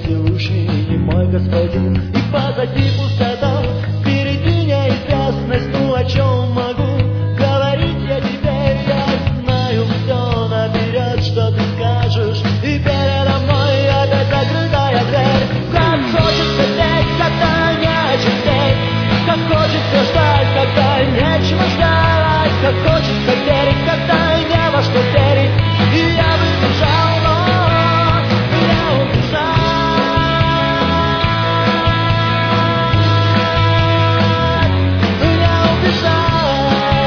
Всевышний, не мой господин. И позади пустота, впереди неизвестность. Ну о чем могу говорить я теперь? Я знаю все наперед, что ты скажешь. И передо мной опять закрытая дверь. Как хочется петь, когда не о чем петь. Как хочется ждать, когда нечего ждать. Как хочется верить, когда не во что верить. И я бы бежал, но я убежал. Я убежал.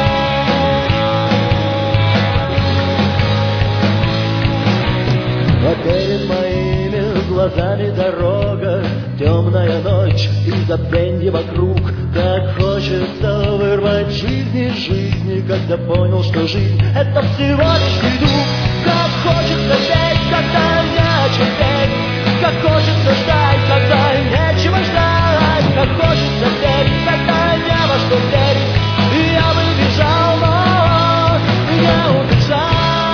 А перед моими глазами дорога, темная ночь и забвенье вокруг. Так хочется вырвать жизнь из жизни, когда понял, что жизнь — это всего лишь недуг. Как хочется петь, когда не о чем петь. Как хочется ждать, когда нечего ждать. Как хочется верить, когда не во что верить. И я бы бежал, но я убежал.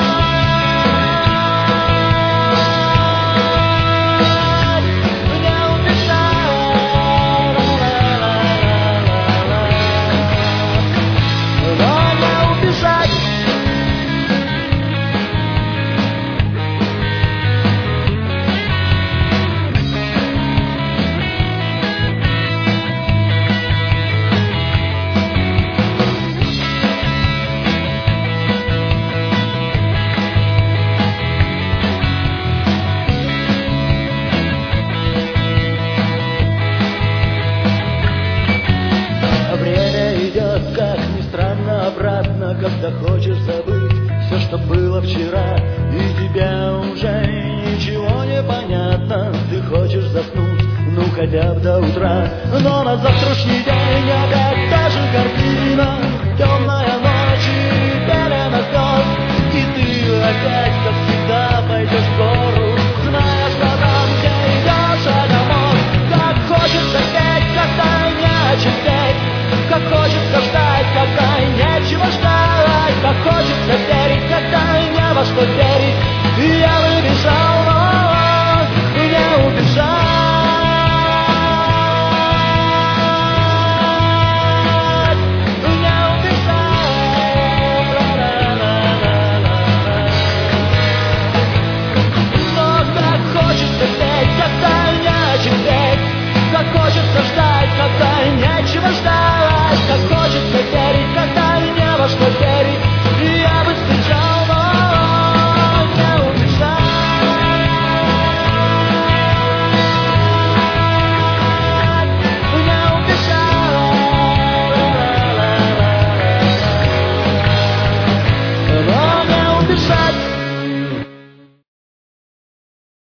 Как ни странно, обратно, когда хочешь забыть все, что было вчера, и тебе уже ничего не понятно. Ты хочешь заснуть, ну хотя бы до утра, но на завтрашний день опять та же картина. Темная ночь и пелена слез, и ты опять, как всегда, пойдешь в гору, зная, что там, где идешь, это мост. Как хочется петь, когда не о чем петь. Как хочется ждать, когда нечего ждать. Как хочется верить, когда не во что верить. И я бы бежал, но не убежал. Не убежал. Но как хочется петь, когда не о чем петь. Как хочется ждать, когда нечего ждать. Как хочется верить, когда не во что верить.